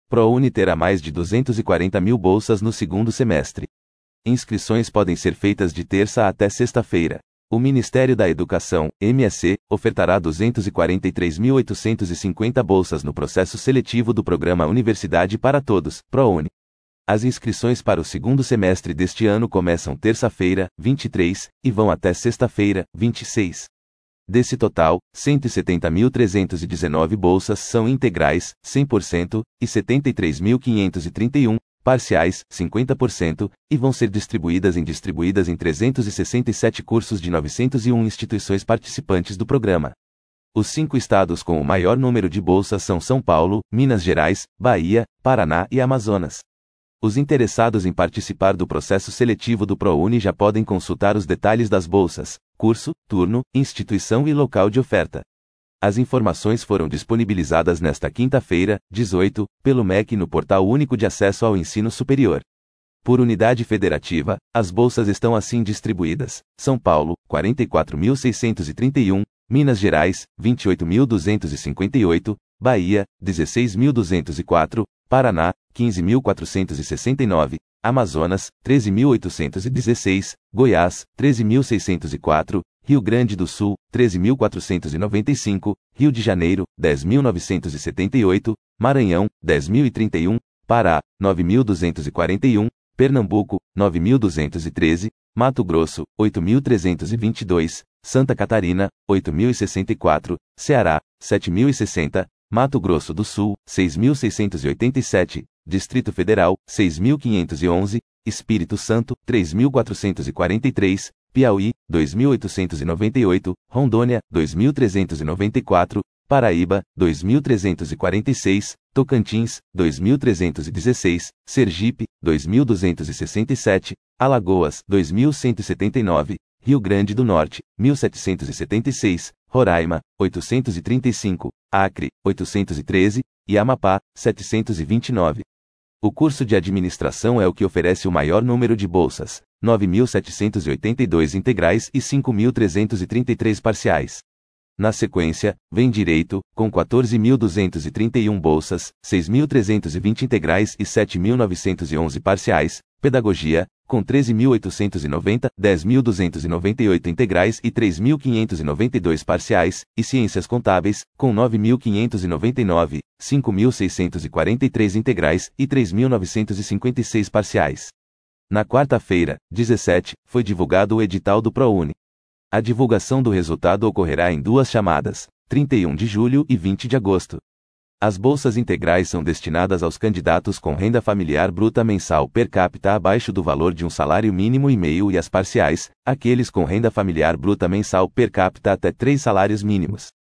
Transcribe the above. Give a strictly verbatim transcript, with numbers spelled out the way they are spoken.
ProUni terá mais de duzentas e quarenta mil bolsas no segundo semestre. Inscrições podem ser feitas de terça até sexta-feira. O Ministério da Educação, M E C, ofertará duzentas e quarenta e três mil oitocentas e cinquenta bolsas no processo seletivo do programa Universidade para Todos, ProUni. As inscrições para o segundo semestre deste ano começam terça-feira, vinte e três, e vão até sexta-feira, vinte e seis. Desse total, cento e setenta mil trezentas e dezenove bolsas são integrais, cem por cento, e setenta e três mil quinhentas e trinta e um, parciais, cinquenta por cento, e vão ser distribuídas em distribuídas em trezentos e sessenta e sete cursos de novecentas e uma instituições participantes do programa. Os cinco estados com o maior número de bolsas são São Paulo, Minas Gerais, Bahia, Paraná e Amazonas. Os interessados em participar do processo seletivo do ProUni já podem consultar os detalhes das bolsas, curso, turno, instituição e local de oferta. As informações foram disponibilizadas nesta quinta-feira, dezoito, pelo M E C no Portal Único de Acesso ao Ensino Superior. Por unidade federativa, as bolsas estão assim distribuídas: São Paulo, quarenta e quatro mil seiscentos e trinta e um, Minas Gerais, vinte e oito mil duzentos e cinquenta e oito, Bahia, dezesseis mil duzentos e quatro, Paraná, quinze mil quatrocentos e sessenta e nove, Amazonas, treze mil oitocentos e dezesseis, Goiás, treze mil seiscentos e quatro, Rio Grande do Sul, treze mil quatrocentos e noventa e cinco, Rio de Janeiro, dez mil novecentos e setenta e oito, Maranhão, dez mil e trinta e um, Pará, nove mil duzentos e quarenta e um, Pernambuco, nove mil duzentos e treze, Mato Grosso, oito mil trezentos e vinte e dois, Santa Catarina, oito mil e sessenta e quatro, Ceará, sete mil e sessenta, Mato Grosso do Sul, seis mil seiscentos e oitenta e sete, Distrito Federal, seis mil quinhentos e onze, Espírito Santo, três mil quatrocentos e quarenta e três, Piauí, dois mil oitocentos e noventa e oito, Rondônia, dois mil trezentos e noventa e quatro, Paraíba, dois mil trezentos e quarenta e seis, Tocantins, dois mil trezentos e dezesseis, Sergipe, dois mil duzentos e sessenta e sete, Alagoas, dois mil cento e setenta e nove, Rio Grande do Norte, mil setecentos e setenta e seis, Roraima, oitocentos e trinta e cinco, Acre, oitocentos e treze, e Amapá, setecentos e vinte e nove. O curso de administração é o que oferece o maior número de bolsas, nove mil setecentos e oitenta e dois integrais e cinco mil trezentos e trinta e três parciais. Na sequência, vem Direito, com quatorze mil duzentos e trinta e um bolsas, seis mil trezentos e vinte integrais e sete mil novecentos e onze parciais, Pedagogia, com treze mil oitocentos e noventa, dez mil duzentos e noventa e oito integrais e três mil quinhentos e noventa e dois parciais, e Ciências Contábeis, com nove mil quinhentos e noventa e nove, cinco mil seiscentos e quarenta e três integrais e três mil novecentos e cinquenta e seis parciais. Na quarta-feira, dezessete, foi divulgado o edital do ProUni. A divulgação do resultado ocorrerá em duas chamadas, trinta e um de julho e vinte de agosto. As bolsas integrais são destinadas aos candidatos com renda familiar bruta mensal per capita abaixo do valor de um salário mínimo e meio e as parciais, aqueles com renda familiar bruta mensal per capita até três salários mínimos.